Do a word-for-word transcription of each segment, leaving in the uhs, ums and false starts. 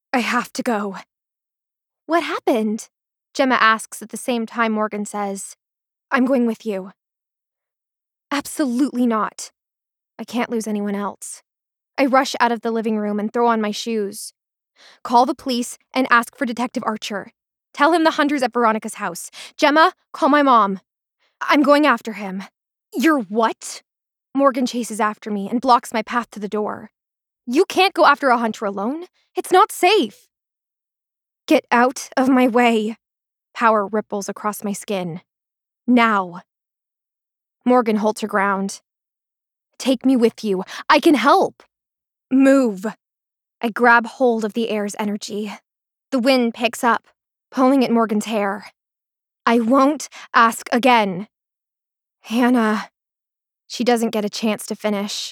I have to go. What happened? Gemma asks at the same time Morgan says, I'm going with you. Absolutely not. I can't lose anyone else. I rush out of the living room and throw on my shoes. Call the police and ask for Detective Archer. Tell him the hunter's at Veronica's house. Gemma, call my mom. I'm going after him. You're what? Morgan chases after me and blocks my path to the door. You can't go after a hunter alone. It's not safe. Get out of my way. Power ripples across my skin. Now. Morgan holds her ground. Take me with you. I can help. Move. I grab hold of the air's energy. The wind picks up, pulling at Morgan's hair. I won't ask again. Hannah. She doesn't get a chance to finish.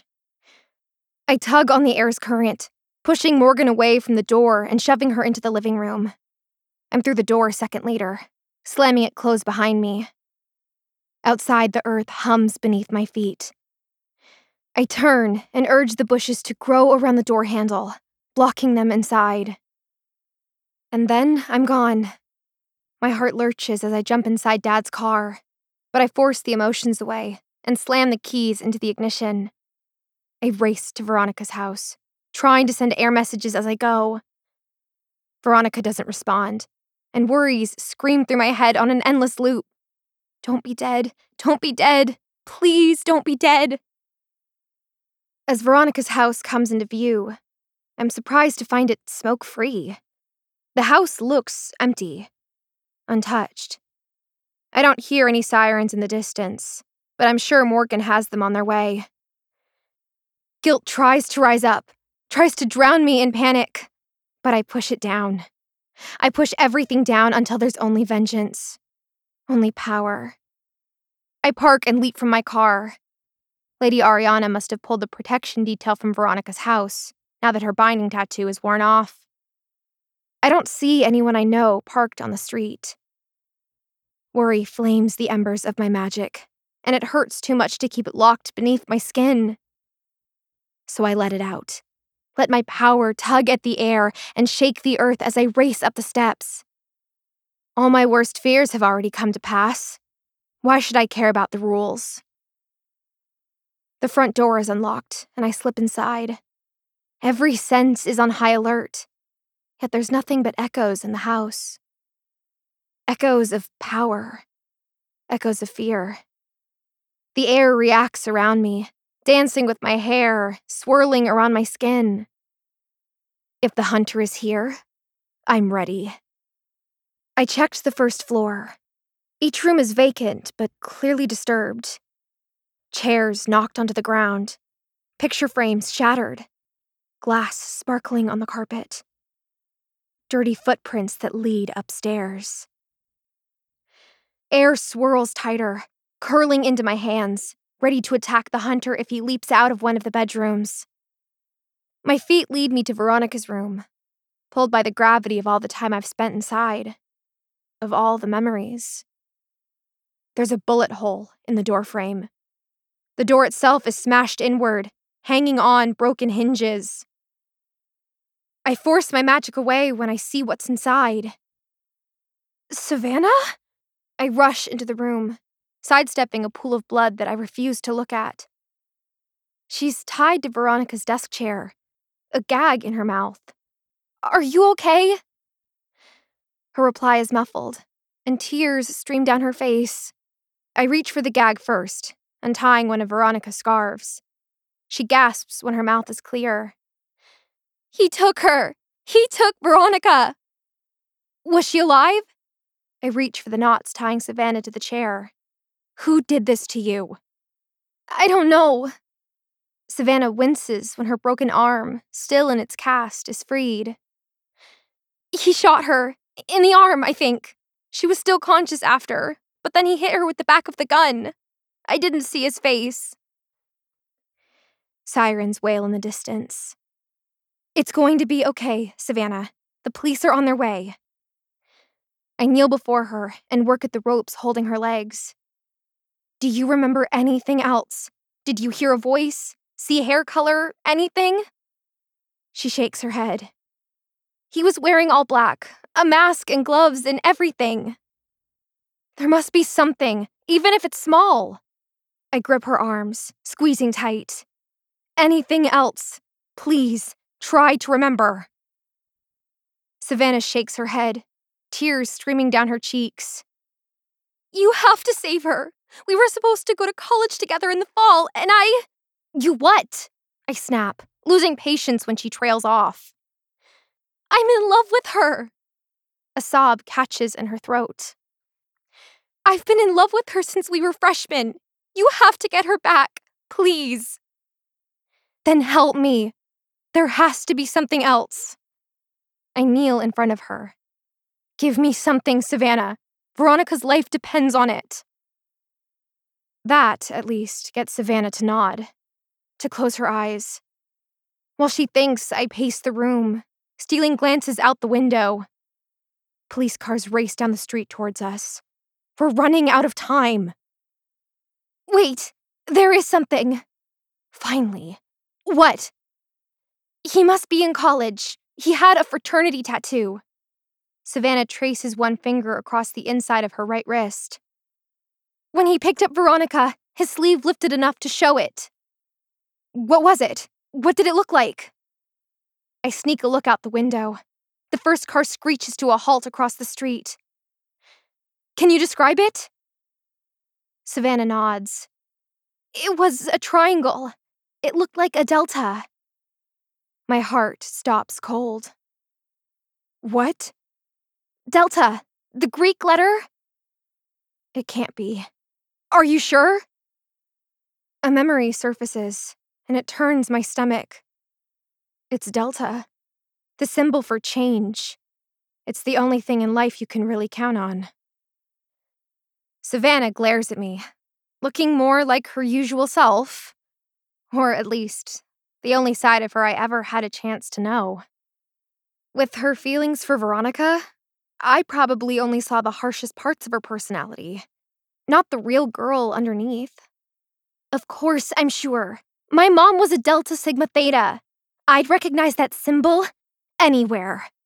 I tug on the air's current, pushing Morgan away from the door and shoving her into the living room. I'm through the door a second later, slamming it closed behind me. Outside, the earth hums beneath my feet. I turn and urge the bushes to grow around the door handle, blocking them inside. And then I'm gone. My heart lurches as I jump inside Dad's car, but I force the emotions away and slam the keys into the ignition. I race to Veronica's house, trying to send air messages as I go. Veronica doesn't respond, and worries scream through my head on an endless loop. Don't be dead. Don't be dead. Please don't be dead. As Veronica's house comes into view, I'm surprised to find it smoke-free. The house looks empty, untouched. I don't hear any sirens in the distance, but I'm sure Morgan has them on their way. Guilt tries to rise up, tries to drown me in panic, but I push it down. I push everything down until there's only vengeance, only power. I park and leap from my car. Lady Ariana must have pulled the protection detail from Veronica's house, now that her binding tattoo is worn off. I don't see anyone I know parked on the street. Worry flames the embers of my magic, and it hurts too much to keep it locked beneath my skin. So I let it out. Let my power tug at the air and shake the earth as I race up the steps. All my worst fears have already come to pass. Why should I care about the rules? The front door is unlocked, and I slip inside. Every sense is on high alert, yet there's nothing but echoes in the house. Echoes of power. Echoes of fear. The air reacts around me, dancing with my hair, swirling around my skin. If the hunter is here, I'm ready. I checked the first floor. Each room is vacant, but clearly disturbed. Chairs knocked onto the ground. Picture frames shattered. Glass sparkling on the carpet. Dirty footprints that lead upstairs. Air swirls tighter, curling into my hands, ready to attack the hunter if he leaps out of one of the bedrooms. My feet lead me to Veronica's room, pulled by the gravity of all the time I've spent inside, of all the memories. There's a bullet hole in the door frame. The door itself is smashed inward, hanging on broken hinges. I force my magic away when I see what's inside. Savannah? I rush into the room, sidestepping a pool of blood that I refuse to look at. She's tied to Veronica's desk chair, a gag in her mouth. Are you okay? Her reply is muffled, and tears stream down her face. I reach for the gag first, untying one of Veronica's scarves. She gasps when her mouth is clear. He took her! He took Veronica! Was she alive? I reach for the knots tying Savannah to the chair. Who did this to you? I don't know. Savannah winces when her broken arm, still in its cast, is freed. He shot her. In the arm, I think. She was still conscious after, but then he hit her with the back of the gun. I didn't see his face. Sirens wail in the distance. It's going to be okay, Savannah. The police are on their way. I kneel before her and work at the ropes holding her legs. Do you remember anything else? Did you hear a voice? See hair color? Anything? She shakes her head. He was wearing all black, a mask and gloves and everything. There must be something, even if it's small. I grip her arms, squeezing tight. Anything else, please, try to remember. Savannah shakes her head, tears streaming down her cheeks. You have to save her. We were supposed to go to college together in the fall, and I… You what? I snap, losing patience when she trails off. I'm in love with her. A sob catches in her throat. I've been in love with her since we were freshmen. You have to get her back, please. Then help me. There has to be something else. I kneel in front of her. Give me something, Savannah. Veronica's life depends on it. That, at least, gets Savannah to nod, to close her eyes. While she thinks, I pace the room, stealing glances out the window. Police cars race down the street towards us. We're running out of time. Wait, there is something. Finally. What? He must be in college. He had a fraternity tattoo. Savannah traces one finger across the inside of her right wrist. When he picked up Veronica, his sleeve lifted enough to show it. What was it? What did it look like? I sneak a look out the window. The first car screeches to a halt across the street. Can you describe it? Savannah nods. It was a triangle. It looked like a delta. My heart stops cold. What? Delta. The Greek letter? It can't be. Are you sure? A memory surfaces, and it turns my stomach. It's delta. The symbol for change. It's the only thing in life you can really count on. Savannah glares at me, looking more like her usual self. Or at least, the only side of her I ever had a chance to know. With her feelings for Veronica, I probably only saw the harshest parts of her personality, not the real girl underneath. Of course, I'm sure. My mom was a Delta Sigma Theta. I'd recognize that symbol anywhere.